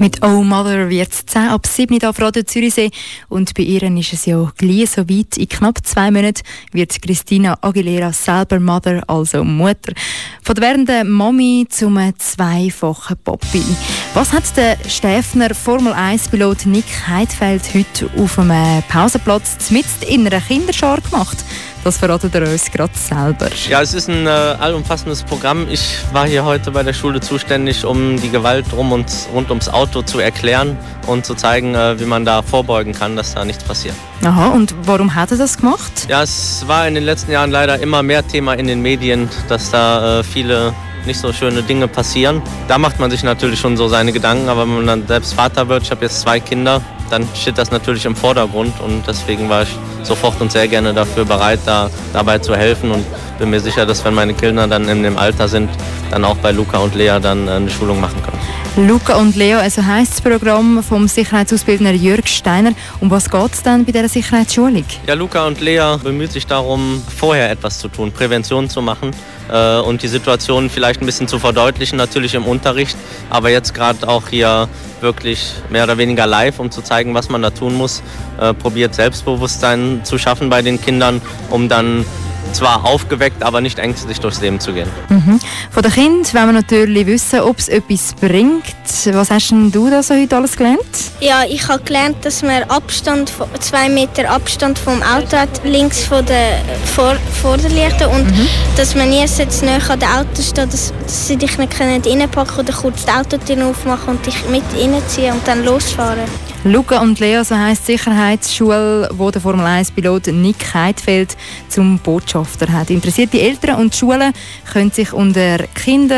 Mit «Oh Mother» wird es 10 ab 7 auf Radio Zürichsee und bei ihr ist es ja gleich so weit. In knapp 2 Monaten wird Christina Aguilera selber Mother, also Mutter. Von der werdenden Mami zum zweifachen Papi. Was hat der Stäfner Formel-1-Pilot Nick Heidfeld heute auf einem Pausenplatz mitten in einer Kinderschar gemacht? Das verratet er uns gerade selber. Ja, es ist ein allumfassendes Programm. Ich war hier heute bei der Schule zuständig, um die Gewalt rund ums Auto zu erklären und zu zeigen, wie man da vorbeugen kann, dass da nichts passiert. Aha, und warum hat er das gemacht? Ja, es war in den letzten Jahren leider immer mehr Thema in den Medien, dass da viele nicht so schöne Dinge passieren. Da macht man sich natürlich schon so seine Gedanken, aber wenn man dann selbst Vater wird, ich habe jetzt 2 Kinder, dann steht das natürlich im Vordergrund und deswegen war ich sofort und sehr gerne dafür bereit, dabei zu helfen und bin mir sicher, dass wenn meine Kinder dann in dem Alter sind, dann auch bei Luca und Lea dann eine Schulung machen können. Luca und Lea, also heisst das Programm vom Sicherheitsausbildner Jörg Steiner. Um was geht es denn bei dieser Sicherheitsschulung? Ja, Luca und Lea bemüht sich darum, vorher etwas zu tun, Prävention zu machen und die Situation vielleicht ein bisschen zu verdeutlichen, natürlich im Unterricht, aber jetzt gerade auch hier wirklich mehr oder weniger live, um zu zeigen, was man da tun muss, probiert Selbstbewusstsein zu schaffen bei den Kindern, um dann zwar aufgeweckt, aber nicht ängstlich durchs Leben zu gehen. Von den Kindern wollen wir natürlich wissen, ob es etwas bringt. Was hast denn du da so heute alles gelernt? Ja, ich habe gelernt, dass man 2 Meter Abstand vom Auto hat, links von den Vorderlichtern und dass man nie näher an dem Auto steht, dass sie dich nicht reinpacken können oder kurz die Autotür aufmachen und dich mit reinziehen und dann losfahren. Luca und Lea, so heisst die Sicherheitsschule, wo der Formel-1-Pilot Nick Heidfeld zum Botschafter hat. Interessierte Eltern und Schulen können sich unter Kind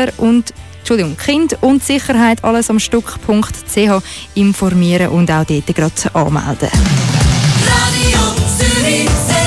und Sicherheit alles am Stück.ch informieren und auch dort gerade anmelden. Radio Zürichsee.